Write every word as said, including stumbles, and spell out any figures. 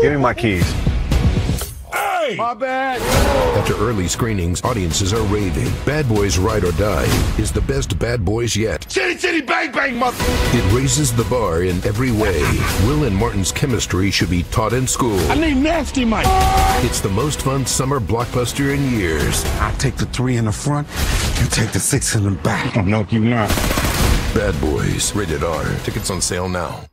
Give me my keys. Hey! My bad. After early screenings, audiences are raving. Bad Boys Ride or Die is the best Bad Boys yet. Chitty chitty bang bang, mother! It raises the bar in every way. Will and Martin's chemistry should be taught in school. I need Nasty Mike. It's the most fun summer blockbuster in years. I take the three in the front, you take the six in the back. Oh, no, you not. Bad Boys, rated R. Tickets on sale now.